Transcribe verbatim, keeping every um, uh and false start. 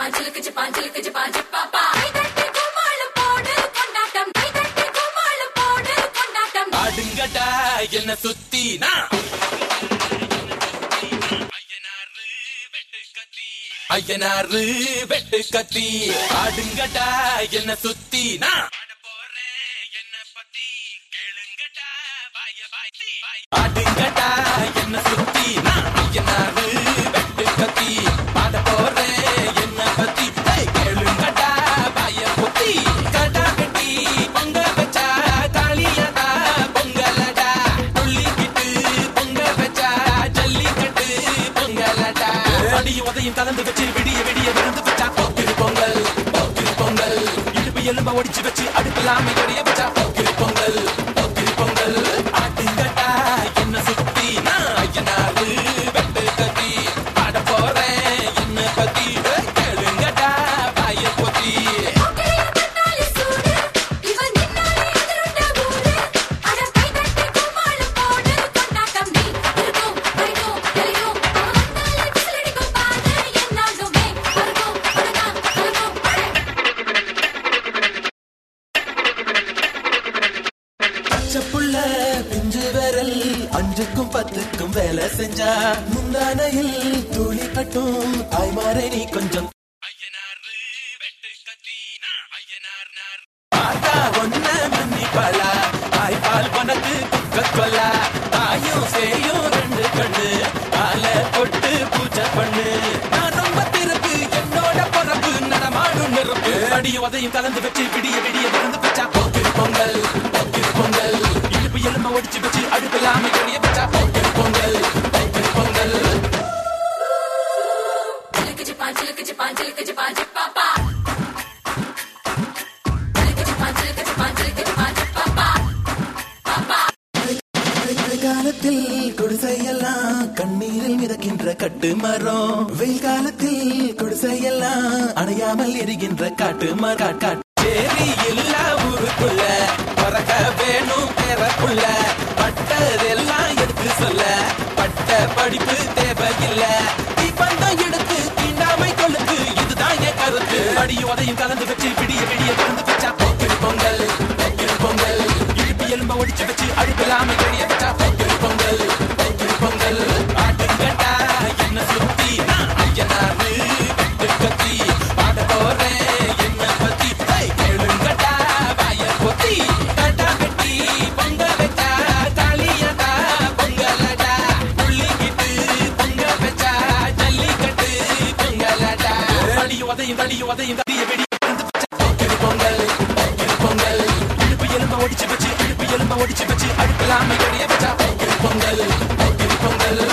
ஆடுங்கடா என்ன சுத்தி ஐயனாரு வெட்டு கத்தி ஆடுங்கடா என்ன சுத்தி என்ன பத்தி கேளுங்கடா ஆடுங்கடா என்ன சுத்தி ஐயனாரு வெட்டு கத்தி பாட போறேன் என்ன பத்தி கேளுங்கடா பாய புத்தி கடா கட்டி பொங்க வச்சா தாலியாடா பொங்கலடா துள்ளிக்கிட்டு பொங்க வச்சா ஜல்லிக்கட்டு பொங்கலடா அடியும் உதையும் கலந்து வச்சு விடிய விடிய விழுந்து வச்சா போக்கிரி பொங்கல் போக்கிரி பொங்கல் இடுப்பு எலும்ப ஒடிச்சு வச்சு அடுப்பில்லாம எடைய வச்சா போக்கிரி பொங்கல் போக்கிரி பொங்கல் ஆட்டுங்கட்டா என்ன சுத்தி ஐயனாரு வெட்டு கத்தி பாட போறேன் என்ன பத்தி கேளுங்கடா பாய பொத்தி புள்ள பிஞ்சு விரல் அஞ்சுக்கும் பத்துக்கும் வேலை செஞ்சா முந்தானையில் துளி கட்டும் தாய்மாரே நீ கொஞ்சம் ஐயனாரு வெட்டு கத்தி ஐயனார் பார்த்தா ஒன்ன மன்னிப்பாளா தாய்பால் உனக்கு குக்க கொல்லா தாயும் சேயும் ரெண்டு கண்ணு ஆல கொட்டு பூஜை பண்ணு நான் ரொம்ப திருப்பு என்னோட பொறப்பு நடமாடும் நெருப்பு அடியும் உதையும் கலந்து வச்சு விடிய விடிய விழுந்து வச்சா போக்கிரி பொங்கல் போக்கிரி பொங்கல் இடுப்பு எலும்ப ஒடிச்சு வச்சு அடுப்பில்லாம எடைய வச்சா போக்கிரி பொங்கல் போக்கிரி பொங்கல் காலத்தில் குடிசையெல்லாம் கண்ணீரில் மிதக்கின்ற கட்டு மரம் வெயில் காலத்தில் குடிசையெல்லாம் அணையாமல் எரிகின்ற காட்டு மரம் சேரி எல்லா ஊருக்குள்ள பறக்க வேணும் பேரக்குள்ள பட்டதெல்லாம் எடுத்து சொல்ல பட்ட படிப்பு தேவையில்ல இப்பந்தான் எடுத்து தீண்டாமை கொழுக்கு இதுதான் என் கருத்து அடியும் உதையும் கலந்து வச்சு விடிய விடிய கலந்து வச்சா போக்கிரி பொங்கல் போக்கிரி பொங்கல் இடுப்பு எலும்ப ஒடிச்சு வச்சு அழுப்பில்லாம எடைய வச்சா போக்கிரி பொங்கல் போக்கிரி பொங்கல் ஆட்டுங்கட்டா என்ன சுத்தி ஐயனாரு வெட்டு கத்தி பாட போறேன் என்ன பத்தி கேளுங்கட்டா வாய பொத்தி கடா கட்டி பொங்க வச்சா தாலியாடா பொங்கலடா துள்ளிக்கிட்டு பொங்க வச்சா ஜல்லிக்கட்டு பொங்கலடா அடியும் உதையும் அடியும் உதையும் விடிய விடிய விழுந்து வச்சா போக்கிரி பொங்கல் போக்கிரி பொங்கல் இடுப்பு எலும்ப ஒடிச்சு வச்சு இடுப்பு எலும்ப ஒடிச்சு வச்சு அடுப்பில்லாம எடைய வச்சா போக்கிரி பொங்கல் போக்கிரி பொங்கல்